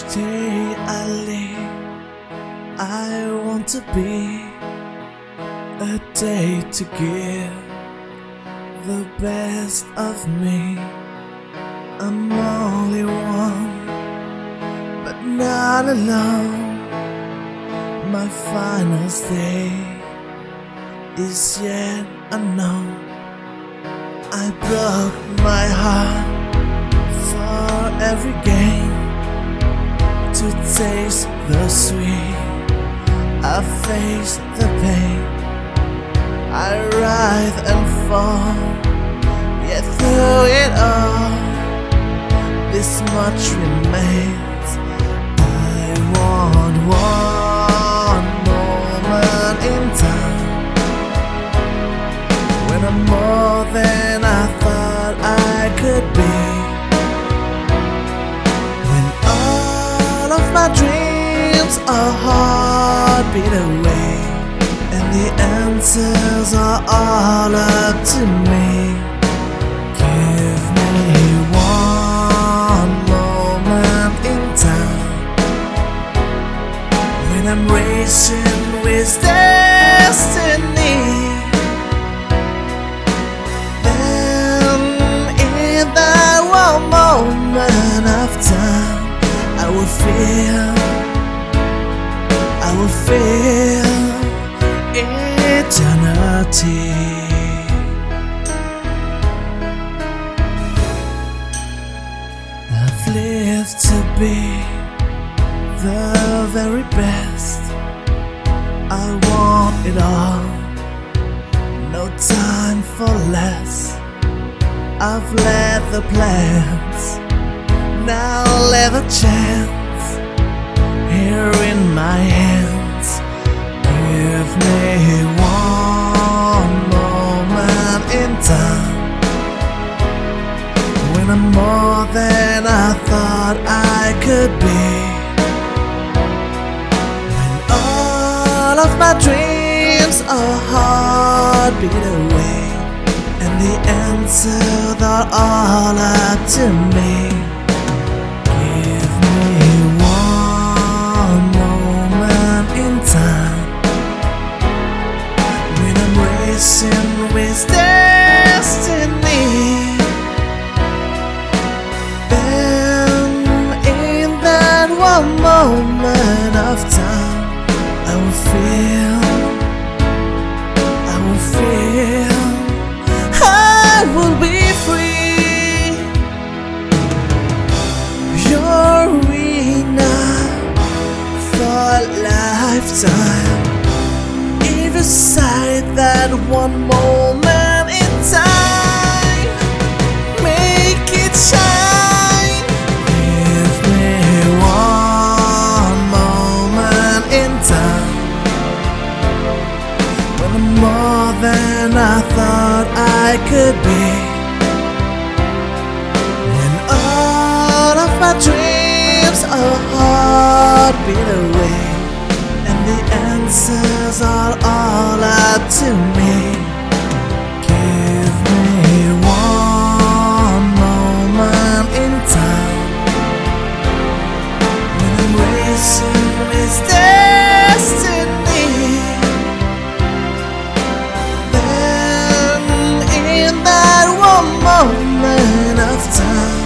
Each day I live, I want to be a day to give the best of me. I'm only one, but not alone. My finest day is yet unknown. I broke my heart for every game, to taste the sweet, I face the pain. I writhe and fall, yet through it all, this much remains. I want one moment in time, when I'm more than I thought I could be, when all of my dreams are heartbeat away, and the answers are all up to me. Give me one moment in time, when I'm racing with destiny. Then in that one moment of time, I will feel eternity. I've lived to be the very best. I want it all, no time for less. I've led the plans, now let a chance here in my hands. Give me one moment in time, when I'm more than I thought I could be, when all of my dreams are heartbeat away, and the answers are all up to me. Give me one moment in time, when I'm racing with destiny. Then in that one moment of time, I will feel I will be free. You're enough for a lifetime. Either side, that one moment in time, make it shine. Give me one moment in time, when I'm more than I thought I could be, when all of my dreams are heartbeat away, and the answers are all up to me. Give me one moment in time, when I'm racing with destiny. Then in that one moment of time,